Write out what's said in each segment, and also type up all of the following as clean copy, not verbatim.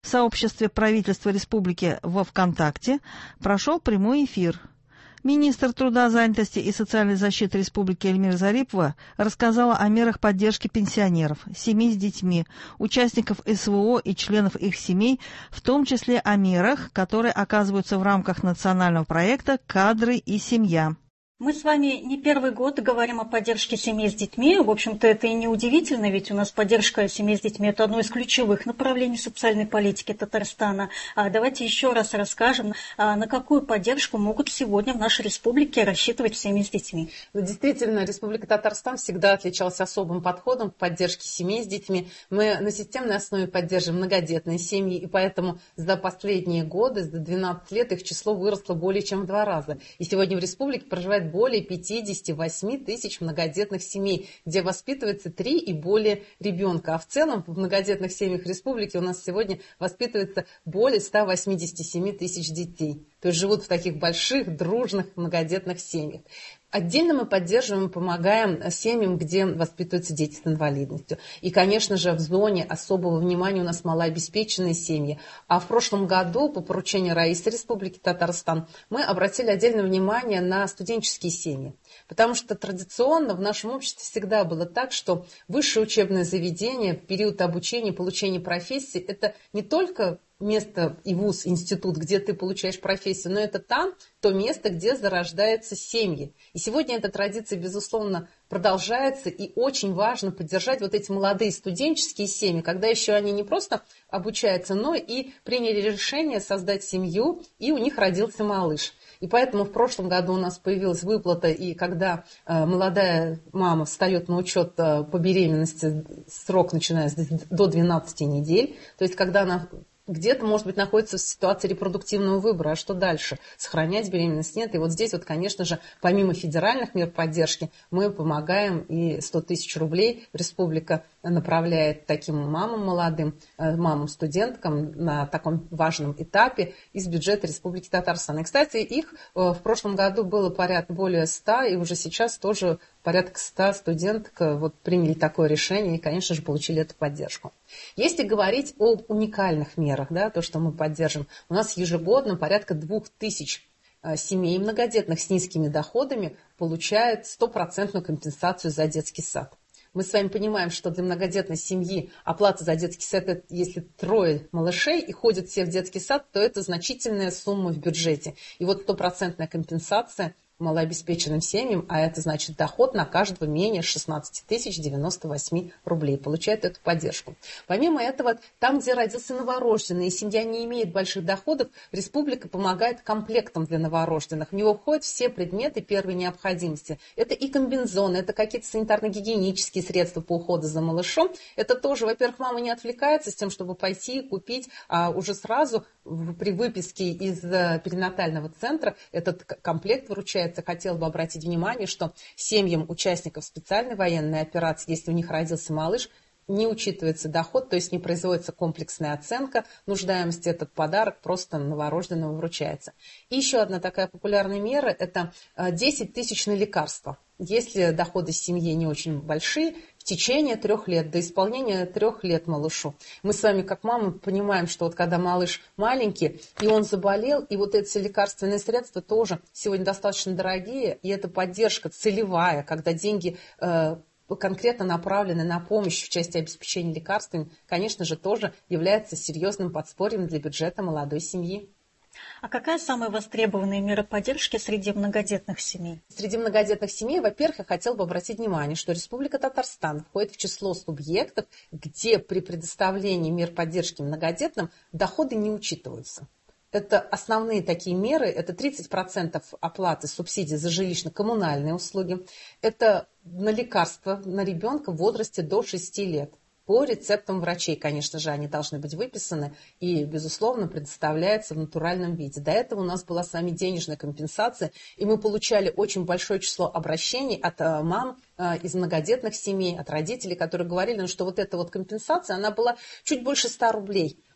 в сообществе правительства республики во ВКонтакте прошел прямой эфир. Министр труда, занятости и социальной защиты республики Эльмира Зарипова рассказала о мерах поддержки пенсионеров, семей с детьми, участников СВО и членов их семей, в том числе о мерах, которые оказываются в рамках национального проекта «Кадры и семья». Мы с вами не первый год говорим о поддержке семей с детьми. В общем-то, это и не удивительно, ведь у нас поддержка семей с детьми – это одно из ключевых направлений социальной политики Татарстана. Давайте еще раз расскажем, на какую поддержку могут сегодня в нашей республике рассчитывать семьи с детьми. Действительно, Республика Татарстан всегда отличалась особым подходом к поддержке семей с детьми. Мы на системной основе поддерживаем многодетные семьи, и поэтому за последние годы, за 12 лет, их число выросло более чем в 2 раза. И сегодня в республике проживает более 58 тысяч многодетных семей, где воспитывается 3 и более ребенка. А в целом в многодетных семьях республики у нас сегодня воспитывается более 187 тысяч детей. То есть живут в таких больших, дружных, многодетных семьях. Отдельно мы поддерживаем и помогаем семьям, где воспитываются дети с инвалидностью. И, конечно же, в зоне особого внимания у нас малообеспеченные семьи. А в прошлом году по поручению Раисы Республики Татарстан мы обратили отдельное внимание на студенческие семьи. Потому что традиционно в нашем обществе всегда было так, что высшее учебное заведение, период обучения, получения профессии – это не только место и вуз, институт, где ты получаешь профессию, но это там то место, где зарождаются семьи. И сегодня эта традиция, безусловно, продолжается, и очень важно поддержать вот эти молодые студенческие семьи, когда еще они не просто обучаются, но и приняли решение создать семью, и у них родился малыш. И поэтому в прошлом году у нас появилась выплата, и когда молодая мама встает на учет по беременности, срок начинается до 12 недель, то есть когда она где-то, может быть, находится в ситуации репродуктивного выбора. А что дальше? Сохранять беременность? Нет. И вот здесь, вот, конечно же, помимо федеральных мер поддержки, мы помогаем, и 100 тысяч рублей республика направляет таким мамам молодым, мамам-студенткам на таком важном этапе из бюджета Республики Татарстан. И, кстати, их в прошлом году было порядка более 100, и уже сейчас тоже порядка 100 студенток вот приняли такое решение и, конечно же, получили эту поддержку. Если говорить об уникальных мерах, да, то, что мы поддержим, у нас ежегодно порядка 2000 семей многодетных с низкими доходами получают 100% компенсацию за детский сад. Мы с вами понимаем, что для многодетной семьи оплата за детский сад, это если 3 малышей и ходят все в детский сад, то это значительная сумма в бюджете. И вот 100% компенсация малообеспеченным семьям, а это значит доход на каждого менее 16 098 рублей, получает эту поддержку. Помимо этого, там, где родился новорожденный, и семья не имеет больших доходов, республика помогает комплектам для новорожденных. В него входят все предметы первой необходимости. Это и комбинезоны, это какие-то санитарно-гигиенические средства по уходу за малышом. Это тоже, во-первых, мама не отвлекается с тем, чтобы пойти купить, а уже сразу при выписке из перинатального центра этот комплект вручается. Хотела бы обратить внимание, что семьям участников специальной военной операции, если у них родился малыш, не учитывается доход, то есть не производится комплексная оценка нуждаемости, этот подарок просто новорожденному вручается. И еще одна такая популярная мера – это 10 тысяч на лекарства. Если доходы семьи не очень большие, в течение 3 лет, до исполнения 3 лет малышу. Мы с вами, как мамы, понимаем, что вот когда малыш маленький, и он заболел, и вот эти лекарственные средства тоже сегодня достаточно дорогие, и это поддержка целевая, когда деньги конкретно направлены на помощь в части обеспечения лекарствами, конечно же, тоже является серьезным подспорьем для бюджета молодой семьи. А какая самая востребованная мера поддержки среди многодетных семей? Среди многодетных семей, во-первых, я хотела бы обратить внимание, что Республика Татарстан входит в число субъектов, где при предоставлении мер поддержки многодетным доходы не учитываются. Это основные такие меры, это 30% оплаты субсидий за жилищно-коммунальные услуги, это на лекарства на ребенка в возрасте до 6 лет. По рецептам врачей, конечно же, они должны быть выписаны и, безусловно, предоставляются в натуральном виде. До этого у нас была с вами денежная компенсация, и мы получали очень большое число обращений от мам из многодетных семей, от родителей, которые говорили, что вот эта вот компенсация, она была чуть больше 100 рублей.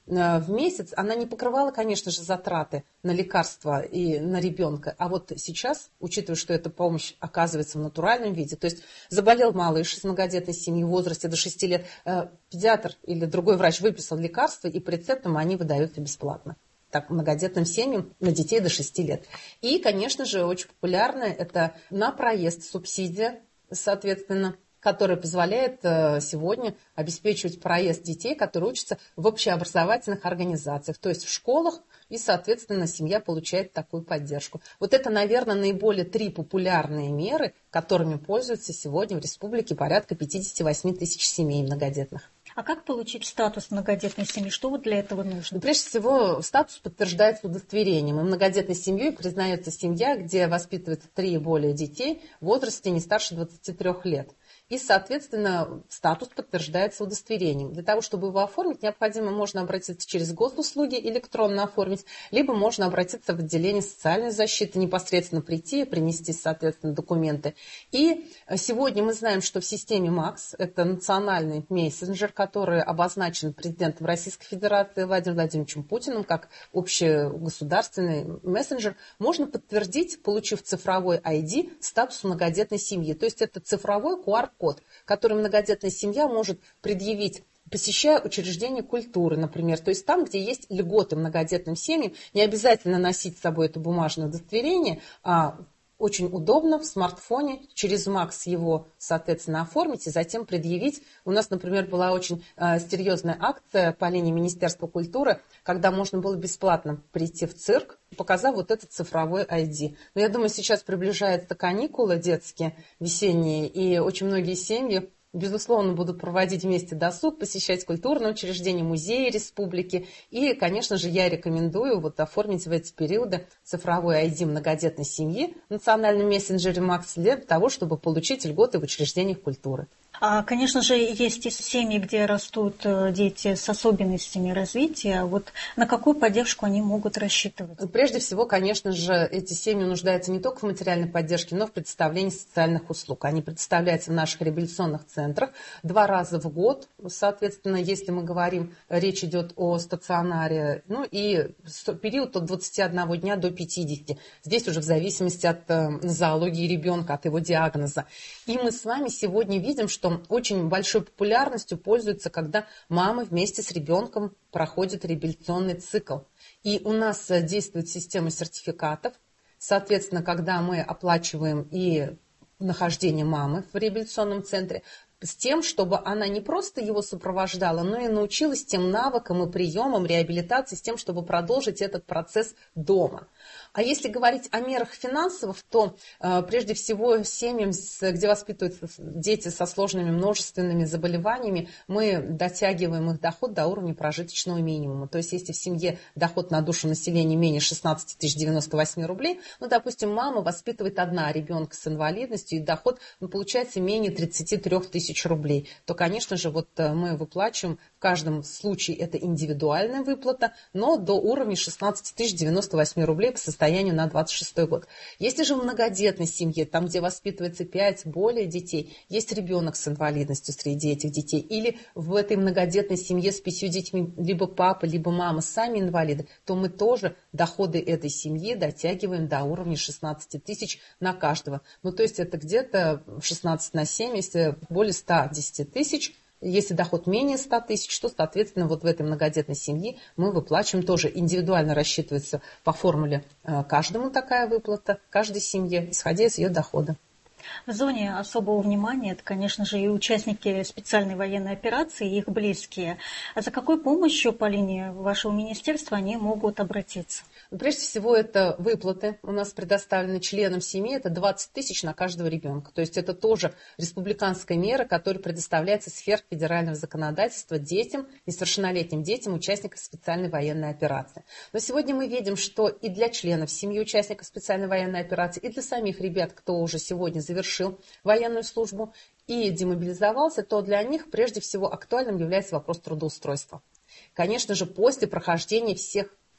в месяц, она не покрывала, конечно же, затраты на лекарства и на ребенка. А вот сейчас, учитывая, что эта помощь оказывается в натуральном виде, то есть заболел малыш из многодетной семьи в возрасте до 6 лет, педиатр или другой врач выписал лекарства, и по рецептам они выдаются бесплатно. Так, многодетным семьям на детей до 6 лет. И, конечно же, очень популярная это на проезд субсидия, соответственно, которая позволяет сегодня обеспечивать проезд детей, которые учатся в общеобразовательных организациях, то есть в школах, и, соответственно, семья получает такую поддержку. Вот это, наверное, наиболее 3 популярные меры, которыми пользуются сегодня в республике порядка 58 тысяч семей многодетных. А как получить статус многодетной семьи? Что вот для этого нужно? Прежде всего, статус подтверждается удостоверением. И многодетной семьей признается семья, где воспитывается 3 и более детей в возрасте не старше 23 лет. И, соответственно, статус подтверждается удостоверением. Для того, чтобы его оформить, можно обратиться через госуслуги, электронно оформить, либо можно обратиться в отделение социальной защиты, непосредственно прийти и принести, соответственно, документы. И сегодня мы знаем, что в системе МАКС, это национальный мессенджер, который обозначен президентом Российской Федерации Владимиром Владимировичем Путиным как общегосударственный мессенджер, можно подтвердить, получив цифровой ID, статус многодетной семьи. То есть это цифровой QR-код, который многодетная семья может предъявить, посещая учреждения культуры, например. То есть там, где есть льготы многодетным семьям, не обязательно носить с собой это бумажное удостоверение, а очень удобно в смартфоне через МАКС его, соответственно, оформить и затем предъявить. У нас, например, была очень серьезная акция по линии Министерства культуры, когда можно было бесплатно прийти в цирк, показав вот этот цифровой ID. Но я думаю, сейчас приближаются каникулы детские, весенние, и очень многие семьи, безусловно, будут проводить вместе досуг, посещать культурные учреждения, музеи республики. И, конечно же, я рекомендую оформить в эти периоды цифровой ID многодетной семьи в национальном мессенджере МАКС для того, чтобы получить льготы в учреждениях культуры. Конечно же, есть и семьи, где растут дети с особенностями развития. Вот на какую поддержку они могут рассчитывать? Прежде всего, конечно же, эти семьи нуждаются не только в материальной поддержке, но и в предоставлении социальных услуг. Они предоставляются в наших реабилитационных центрах 2 раза в год. Соответственно, если мы говорим, речь идет о стационаре, и период от 21 дня до 50. Здесь уже в зависимости от нозологии ребенка, от его диагноза. И мы с вами сегодня видим, что очень большой популярностью пользуется, когда мамы вместе с ребенком проходят реабилитационный цикл. И у нас действует система сертификатов. Соответственно, когда мы оплачиваем и нахождение мамы в реабилитационном центре, с тем, чтобы она не просто его сопровождала, но и научилась тем навыкам и приемам реабилитации, с тем, чтобы продолжить этот процесс дома. А если говорить о мерах финансовых, то прежде всего семьям, где воспитываются дети со сложными множественными заболеваниями, мы дотягиваем их доход до уровня прожиточного минимума. То есть если в семье доход на душу населения менее 16 098 рублей, допустим, мама воспитывает одна ребенка с инвалидностью, и доход получается менее 33 тысяч рублей, то, конечно же, мы выплачиваем, в каждом случае это индивидуальная выплата, но до уровня 16 098 рублей по состоянию на 26 год. Если же в многодетной семье, там, где воспитывается 5 более детей, есть ребенок с инвалидностью среди этих детей, или в этой многодетной семье с 5 детьми либо папа, либо мама сами инвалиды, то мы тоже доходы этой семьи дотягиваем до уровня 16 тысяч на каждого. То есть это где-то 16 на 7, если более 110 тысяч. Если доход менее 100 тысяч, то, соответственно, в этой многодетной семье мы выплачиваем, тоже индивидуально рассчитывается по формуле каждому такая выплата, каждой семье, исходя из ее дохода. В зоне особого внимания это, конечно же, и участники специальной военной операции, и их близкие. А за какой помощью по линии вашего министерства они могут обратиться? Прежде всего, это выплаты у нас предоставлены членам семьи, это 20 тысяч на каждого ребенка. То есть это тоже республиканская мера, которая предоставляется в сфере федерального законодательства детям, несовершеннолетним детям, участников специальной военной операции. Но сегодня мы видим, что и для членов семьи участников специальной военной операции, и для самих ребят, кто уже сегодня завершил военную службу и демобилизовался, то для них прежде всего актуальным является вопрос трудоустройства. Конечно же, после прохождения всех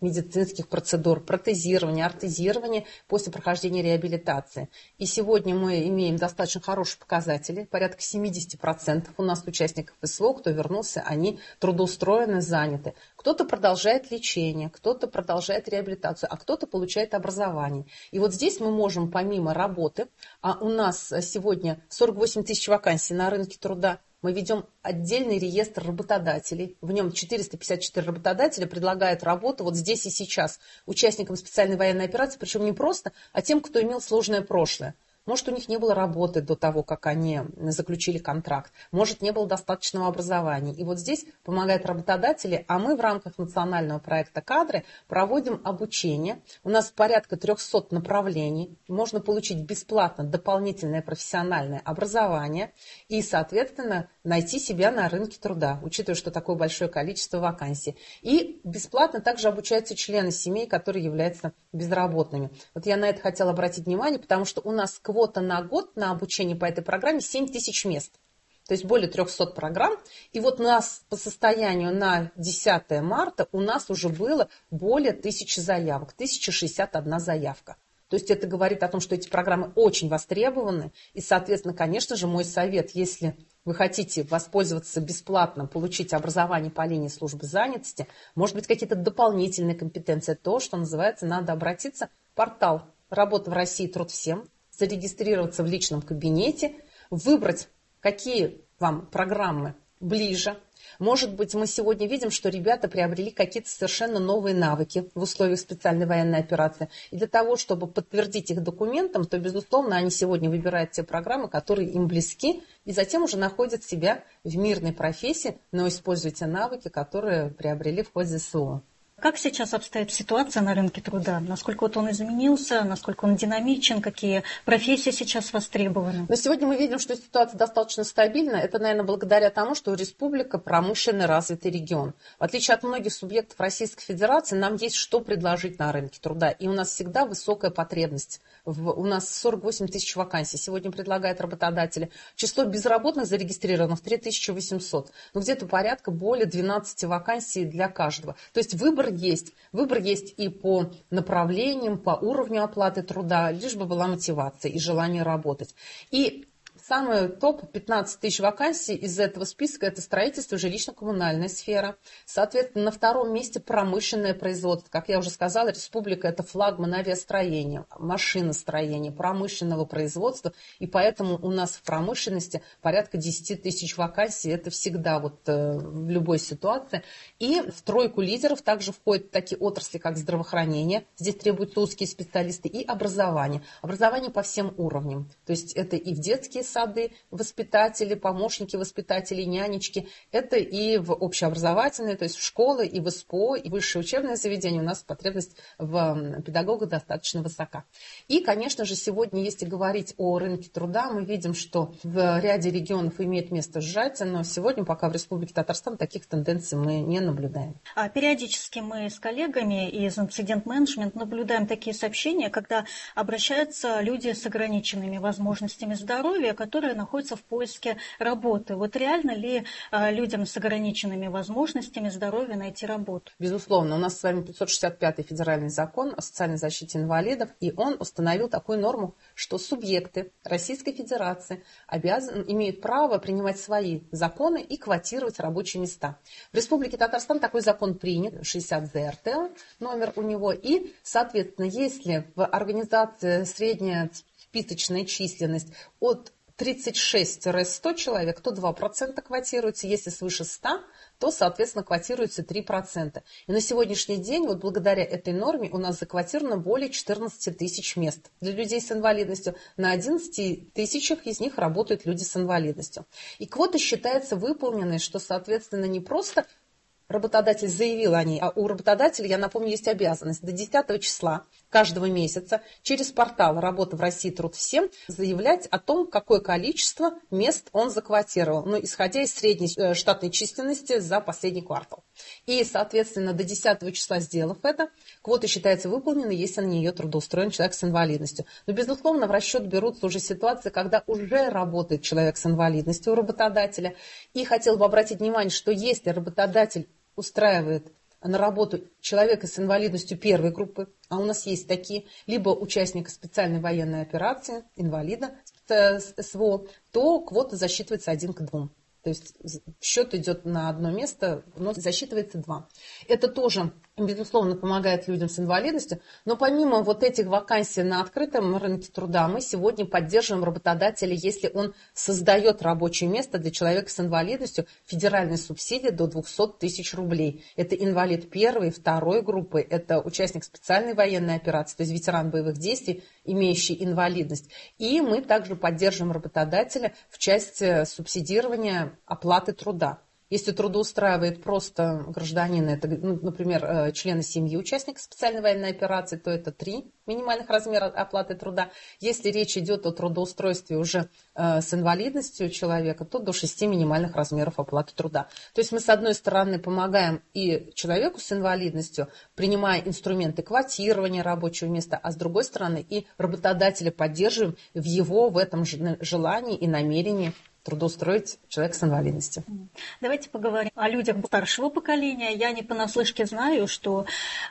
медицинских процедур, протезирования, ортезирования после прохождения реабилитации. И сегодня мы имеем достаточно хорошие показатели, порядка 70% у нас участников СВО, кто вернулся, они трудоустроены, заняты. Кто-то продолжает лечение, кто-то продолжает реабилитацию, а кто-то получает образование. И вот здесь мы можем помимо работы, а у нас сегодня 48 тысяч вакансий на рынке труда, мы ведем отдельный реестр работодателей. В нем 454 работодателя предлагают работу вот здесь и сейчас участникам специальной военной операции, причем не просто, а тем, кто имел сложное прошлое. Может, у них не было работы до того, как они заключили контракт. Может, не было достаточного образования. И вот здесь помогают работодатели, а мы в рамках национального проекта «Кадры» проводим обучение. У нас порядка 300 направлений. Можно получить бесплатно дополнительное профессиональное образование и, соответственно, найти себя на рынке труда, учитывая, что такое большое количество вакансий. И бесплатно также обучаются члены семей, которые являются безработными. Вот я на это хотела обратить внимание, потому что у нас квота на год на обучение по этой программе 7 тысяч мест. То есть более 300 программ. И вот у нас по состоянию на 10 марта у нас уже было более 1000 заявок, 1061 заявка. То есть это говорит о том, что эти программы очень востребованы. И, соответственно, конечно же, мой совет, если вы хотите воспользоваться бесплатно, получить образование по линии службы занятости, может быть, какие-то дополнительные компетенции, то, что называется, надо обратиться в портал «Работа в России. Труд всем», зарегистрироваться в личном кабинете, выбрать, какие вам программы ближе. Может быть, мы сегодня видим, что ребята приобрели какие-то совершенно новые навыки в условиях специальной военной операции. И для того, чтобы подтвердить их документом, то, безусловно, они сегодня выбирают те программы, которые им близки, и затем уже находят себя в мирной профессии, но используют те навыки, которые приобрели в ходе СВО. Как сейчас обстоит ситуация на рынке труда? Насколько вот он изменился, насколько он динамичен, какие профессии сейчас востребованы? Но сегодня мы видим, что ситуация достаточно стабильна. Это, наверное, благодаря тому, что республика промышленно развитый регион. В отличие от многих субъектов Российской Федерации, нам есть что предложить на рынке труда. И у нас всегда высокая потребность. У нас 48 тысяч вакансий сегодня предлагают работодатели. Число безработных зарегистрированных 3800. Но где-то порядка более 12 вакансий для каждого. То есть выбор есть. Выбор есть и по направлениям, по уровню оплаты труда, лишь бы была мотивация и желание работать. И самый топ 15 тысяч вакансий из этого списка – это строительство, жилищно-коммунальная сфера. Соответственно, на втором месте промышленное производство. Как я уже сказала, республика – это флагман авиастроения, машиностроения, промышленного производства. И поэтому у нас в промышленности порядка 10 тысяч вакансий. Это всегда вот в любой ситуации. И в тройку лидеров также входят такие отрасли, как здравоохранение. Здесь требуются узкие специалисты. И образование. Образование по всем уровням. То есть это и в детские сады, воспитатели, помощники воспитателей, нянечки. Это и в общеобразовательные, то есть в школы, и в СПО, и высшее учебное заведение. У нас потребность в педагогах достаточно высока. И, конечно же, сегодня, если говорить о рынке труда, мы видим, что в ряде регионов имеет место сжатие, но сегодня пока в Республике Татарстан таких тенденций мы не наблюдаем. Периодически мы с коллегами из инцидент-менеджмента наблюдаем такие сообщения, когда обращаются люди с ограниченными возможностями здоровья, которые находятся в поиске работы. Вот реально ли людям с ограниченными возможностями здоровья найти работу? Безусловно. У нас с вами 565-й федеральный закон о социальной защите инвалидов, и он установил такую норму, что субъекты Российской Федерации имеют право принимать свои законы и квотировать рабочие места. В Республике Татарстан такой закон принят, 60 ЗРТ номер у него, и, соответственно, если в организации средняя списочная численность от 36-100 человек, то 2% квотируется. Если свыше 100, то, соответственно, квотируется 3%. И на сегодняшний день, вот благодаря этой норме, у нас заквотировано более 14 тысяч мест для людей с инвалидностью. На 11 тысячах из них работают люди с инвалидностью. И квота считается выполненной, что, соответственно, не просто работодатель заявил о ней, а у работодателя, я напомню, есть обязанность до 10 числа каждого месяца через портал «Работа в России. Труд всем» заявлять о том, какое количество мест он заквотировал, исходя из средней штатной численности за последний квартал. И, соответственно, до 10 числа, сделав это, квота считается выполненной, если на нее трудоустроен человек с инвалидностью. Но, безусловно, в расчет берутся уже ситуации, когда уже работает человек с инвалидностью у работодателя. И хотела бы обратить внимание, что если работодатель устраивает на работу человека с инвалидностью первой группы, а у нас есть такие, либо участника специальной военной операции, инвалида СВО, то квота засчитывается 1 к 2. То есть счет идет на одно место, но засчитывается 2. Это тоже, безусловно, помогает людям с инвалидностью. Но помимо вот этих вакансий на открытом рынке труда, мы сегодня поддерживаем работодателя, если он создает рабочее место для человека с инвалидностью, федеральной субсидии до 200 тысяч рублей. Это инвалид первой, второй группы, это участник специальной военной операции, то есть ветеран боевых действий, имеющий инвалидность. И мы также поддерживаем работодателя в части субсидирования оплаты труда. Если трудоустраивает просто гражданина, это, например, члены семьи участника специальной военной операции, то это 3 минимальных размера оплаты труда. Если речь идет о трудоустройстве уже с инвалидностью человека, то до 6 минимальных размеров оплаты труда. То есть мы, с одной стороны, помогаем и человеку с инвалидностью, принимая инструменты квотирования рабочего места, а с другой стороны и работодателя поддерживаем в этом желании и намерении трудоустроить человека с инвалидностью. Давайте поговорим о людях старшего поколения. Я не понаслышке знаю, что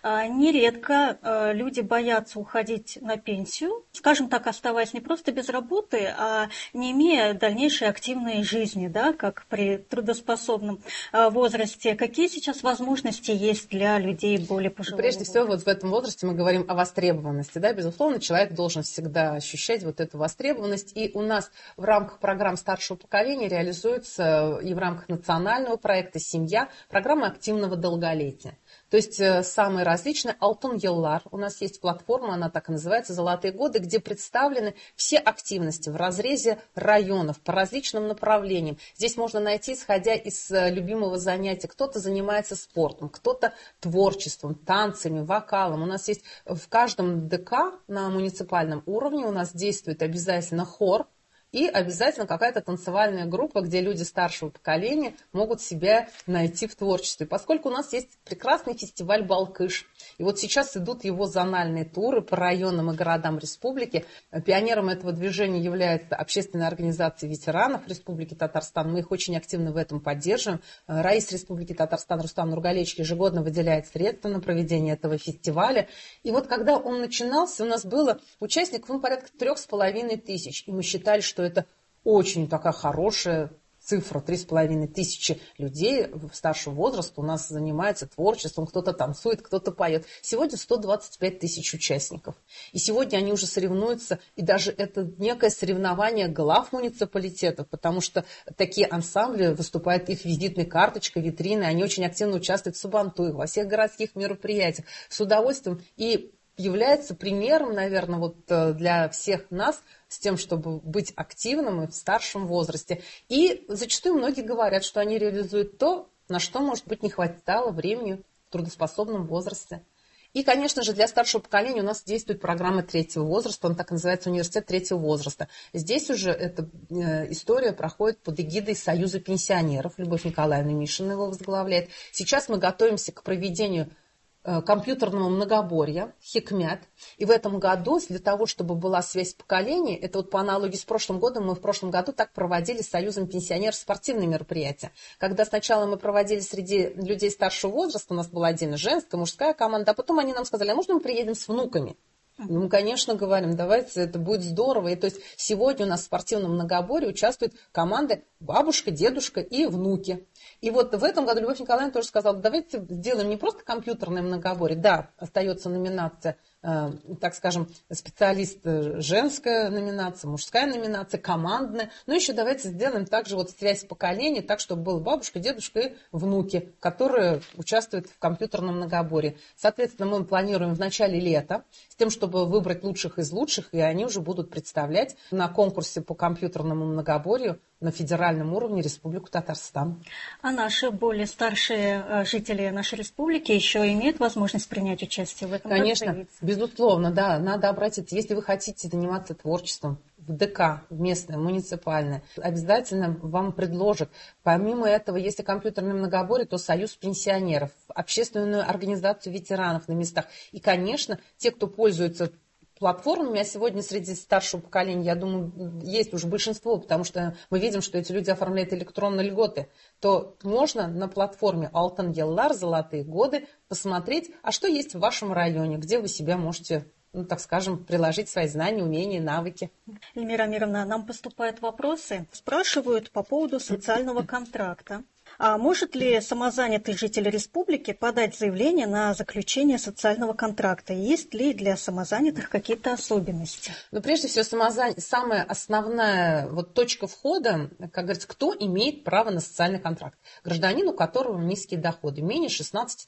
нередко люди боятся уходить на пенсию, скажем так, оставаясь не просто без работы, а не имея дальнейшей активной жизни, да, как при трудоспособном возрасте. Какие сейчас возможности есть для людей более пожилого Прежде всего, вот в этом возрасте мы говорим о востребованности. Да? Безусловно, человек должен всегда ощущать вот эту востребованность. И у нас в рамках программ старшего поколения реализуется и в рамках национального проекта «Семья» программа активного долголетия. То есть самые различные. Алтын Еллар. У нас есть платформа, она так и называется, «Золотые годы», где представлены все активности в разрезе районов по различным направлениям. Здесь можно найти, исходя из любимого занятия. Кто-то занимается спортом, кто-то творчеством, танцами, вокалом. У нас есть в каждом ДК на муниципальном уровне у нас действует обязательно хор. И обязательно какая-то танцевальная группа, где люди старшего поколения могут себя найти в творчестве. Поскольку у нас есть прекрасный фестиваль «Балкыш», и вот сейчас идут его зональные туры по районам и городам республики. Пионером этого движения является общественная организация ветеранов Республики Татарстан. Мы их очень активно в этом поддерживаем. Раис Республики Татарстан Рустам Нургалевич ежегодно выделяет средства на проведение этого фестиваля. И вот когда он начинался, у нас было участников порядка 3500. И мы считали, что это очень такая хорошая цифра. 3500 людей старшего возраста у нас занимается творчеством. Кто-то танцует, кто-то поет. Сегодня 125 тысяч участников. И сегодня они уже соревнуются. И даже это некое соревнование глав муниципалитетов, потому что такие ансамбли выступают их визитной карточкой, витриной. Они очень активно участвуют в Сабантуях, во всех городских мероприятиях. С удовольствием. И является примером, наверное, вот для всех нас, с тем, чтобы быть активным и в старшем возрасте. И зачастую многие говорят, что они реализуют то, на что, может быть, не хватало времени в трудоспособном возрасте. И, конечно же, для старшего поколения у нас действует программа третьего возраста, он так и называется университет третьего возраста. Здесь уже эта история проходит под эгидой Союза пенсионеров. Любовь Николаевна Мишина его возглавляет. Сейчас мы готовимся к проведению компьютерного многоборья, хикмят. И в этом году, для того, чтобы была связь поколений, это вот по аналогии с прошлым годом, мы в прошлом году так проводили с Союзом пенсионеров спортивные мероприятия. Когда сначала мы проводили среди людей старшего возраста, у нас была отдельно женская, мужская команда, а потом они нам сказали, а можно мы приедем с внуками? Ну, мы, конечно, говорим, давайте, это будет здорово. И то есть сегодня у нас в спортивном многоборье участвуют команды бабушка, дедушка и внуки. И вот в этом году Любовь Николаевна тоже сказала, давайте сделаем не просто компьютерное многоборье, да, остается номинация, так скажем, специалист женская номинация, мужская номинация, командная, но еще давайте сделаем также вот связь поколений, так, чтобы был бабушка, дедушка и внуки, которые участвуют в компьютерном многоборье. Соответственно, мы планируем в начале лета с тем, чтобы выбрать лучших из лучших, и они уже будут представлять на конкурсе по компьютерному многоборью на федеральном уровне Республику Татарстан. А наши более старшие жители нашей республики еще имеют возможность принять участие в этом? Конечно, безусловно, да, надо обратиться. Если вы хотите заниматься творчеством в ДК, в местное, муниципальное, обязательно вам предложат. Помимо этого, если компьютерное многоборье, то Союз пенсионеров, общественную организацию ветеранов на местах. И, конечно, те, кто пользуется платформами, а сегодня среди старшего поколения, я думаю, есть уже большинство, потому что мы видим, что эти люди оформляют электронные льготы, то можно на платформе Алтын Еллар «Золотые годы» посмотреть, а что есть в вашем районе, где вы себя можете, ну, так скажем, приложить свои знания, умения, навыки. Эльмира Амировна, нам поступают вопросы. Спрашивают по поводу социального контракта. А может ли самозанятый житель республики подать заявление на заключение социального контракта? Есть ли для самозанятых какие-то особенности? Ну, прежде всего, самая основная точка входа, как говорится, кто имеет право на социальный контракт? Гражданин, у которого низкие доходы, менее 16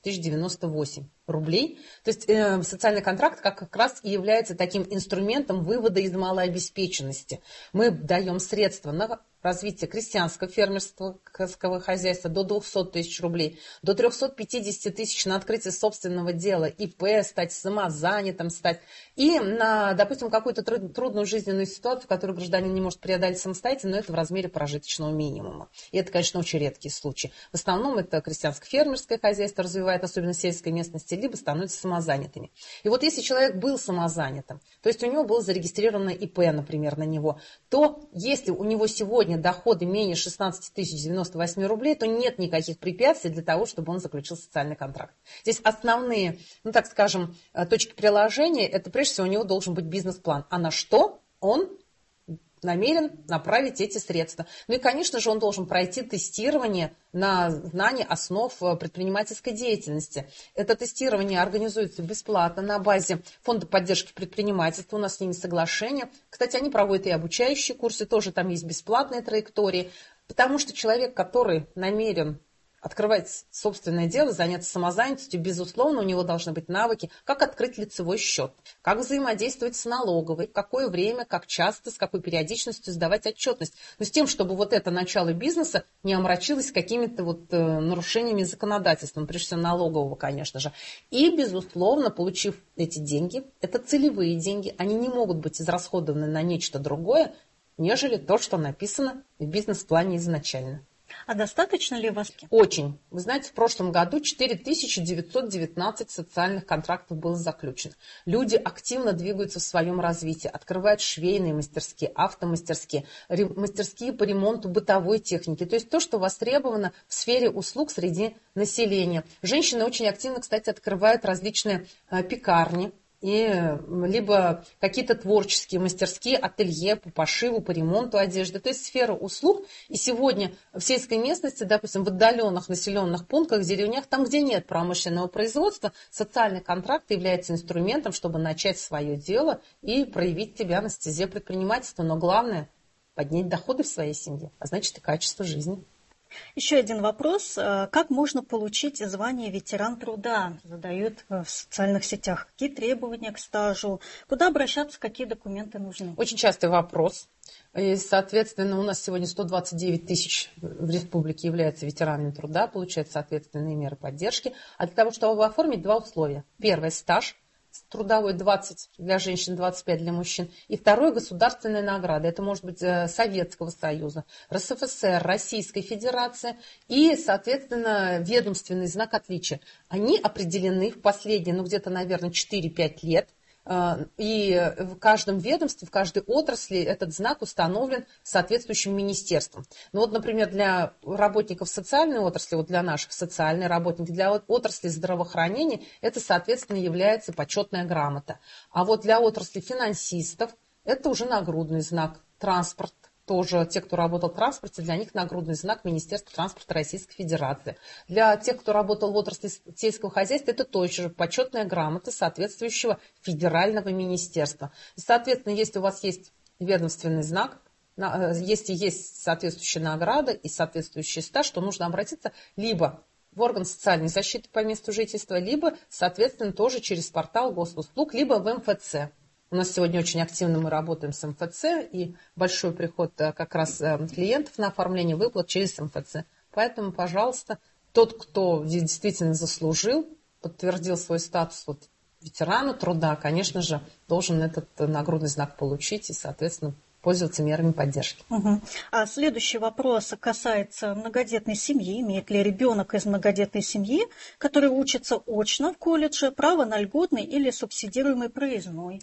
098 рублей. То есть социальный контракт как раз и является таким инструментом вывода из малообеспеченности. Мы даем средства на развитие крестьянского фермерского хозяйства до 200 тысяч рублей, до 350 тысяч на открытие собственного дела, ИП, стать самозанятым, и на, допустим, какую-то трудную жизненную ситуацию, которую гражданин не может преодолеть самостоятельно, но это в размере прожиточного минимума. И это, конечно, очень редкие случаи. В основном это крестьянско-фермерское хозяйство развивает, особенно в сельской местности, либо становятся самозанятыми. И вот если человек был самозанятым, то есть у него было зарегистрировано ИП, например, на него, то если у него сегодня доходы менее 16 098 рублей, то нет никаких препятствий для того, чтобы он заключил социальный контракт. Здесь основные, ну так скажем, точки приложения, это прежде всего у него должен быть бизнес-план. А на что он намерен направить эти средства. Ну и, конечно же, он должен пройти тестирование на знание основ предпринимательской деятельности. Это тестирование организуется бесплатно на базе Фонда поддержки предпринимательства. У нас с ними соглашение. Кстати, они проводят и обучающие курсы, тоже там есть бесплатные траектории. Потому что человек, который намерен открывать собственное дело, заняться самозанятостью, безусловно, у него должны быть навыки, как открыть лицевой счет, как взаимодействовать с налоговой, в какое время, как часто, с какой периодичностью сдавать отчетность. Но с тем, чтобы это начало бизнеса не омрачилось какими-то нарушениями законодательства, прежде всего налогового, конечно же. И, безусловно, получив эти деньги, это целевые деньги, они не могут быть израсходованы на нечто другое, нежели то, что написано в бизнес-плане изначально. А достаточно ли вас? Очень. Вы знаете, в прошлом году 4919 социальных контрактов было заключено. Люди активно двигаются в своем развитии, открывают швейные мастерские, автомастерские, мастерские по ремонту бытовой техники. То есть то, что востребовано в сфере услуг среди населения. Женщины очень активно, кстати, открывают различные пекарни. Либо какие-то творческие мастерские, ателье по пошиву, по ремонту одежды. То есть сфера услуг. И сегодня в сельской местности, допустим, в отдаленных населенных пунктах, деревнях, там, где нет промышленного производства, социальный контракт является инструментом, чтобы начать свое дело и проявить себя на стезе предпринимательства. Но главное – поднять доходы в своей семье, а значит и качество жизни. Еще один вопрос. Как можно получить звание ветеран труда? Задают в социальных сетях. Какие требования к стажу? Куда обращаться? Какие документы нужны? Очень частый вопрос. И, соответственно, у нас сегодня 129 тысяч в республике являются ветеранами труда, получают соответственные меры поддержки. А для того, чтобы оформить, два условия. Первое – стаж. Трудовой 20 для женщин, 25 для мужчин. И второе – государственная награда. Это может быть Советского Союза, РСФСР, Российской Федерации и, соответственно, ведомственный знак отличия. Они определены в последние, где-то, наверное, 4-5 лет. И в каждом ведомстве, в каждой отрасли этот знак установлен соответствующим министерством. Ну например, для работников социальной отрасли, для наших социальных работников, для отрасли здравоохранения это, соответственно, является почетная грамота. А для отрасли финансистов это уже нагрудный знак. Транспорт. Тоже те, кто работал в транспорте, для них нагрудный знак Министерства транспорта Российской Федерации. Для тех, кто работал в отрасли сельского хозяйства, это тоже почетная грамота соответствующего федерального министерства. И, соответственно, если у вас есть ведомственный знак, если есть соответствующая награда и соответствующий стаж, то нужно обратиться либо в орган социальной защиты по месту жительства, либо, соответственно, тоже через портал госуслуг, либо в МФЦ. У нас сегодня очень активно мы работаем с МФЦ, и большой приход как раз клиентов на оформление выплат через МФЦ. Поэтому, пожалуйста, тот, кто действительно заслужил, подтвердил свой статус ветерана труда, конечно же, должен этот нагрудный знак получить и, соответственно, пользоваться мерами поддержки. Угу. А следующий вопрос касается многодетной семьи. Имеет ли ребенок из многодетной семьи, который учится очно в колледже, право на льготный или субсидируемый проездной?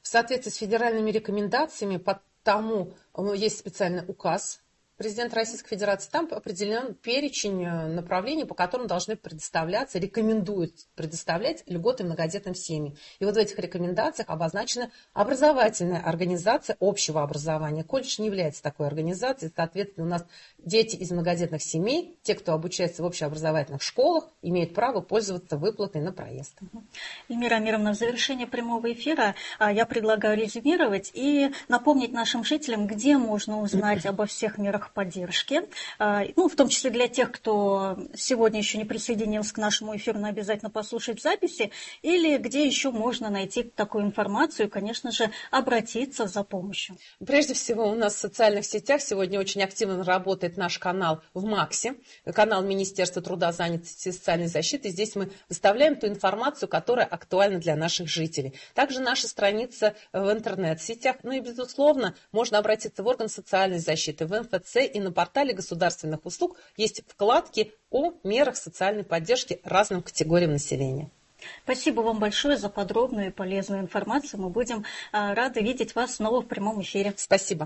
В соответствии с федеральными рекомендациями, потому есть специальный указ президента Российской Федерации, там определен перечень направлений, по которым должны предоставляться, рекомендуют предоставлять льготы многодетным семьям. И вот в этих рекомендациях обозначена образовательная организация общего образования. Колледж не является такой организацией, соответственно, у нас дети из многодетных семей, те, кто обучается в общеобразовательных школах, имеют право пользоваться выплатой на проезд. Эльмира Амировна, в завершение прямого эфира я предлагаю резюмировать и напомнить нашим жителям, где можно узнать обо всех мерах поддержки, в том числе для тех, кто сегодня еще не присоединился к нашему эфиру, но обязательно послушать в записи, или где еще можно найти такую информацию и, конечно же, обратиться за помощью. Прежде всего, у нас в социальных сетях сегодня очень активно работает наш канал в МАКСе, канал Министерства труда, занятости и социальной защиты. Здесь мы выставляем ту информацию, которая актуальна для наших жителей. Также наша страница в интернет-сетях, и, безусловно, можно обратиться в орган социальной защиты, в МФЦ, и на портале государственных услуг есть вкладки о мерах социальной поддержки разным категориям населения. Спасибо вам большое за подробную и полезную информацию. Мы будем рады видеть вас снова в прямом эфире. Спасибо.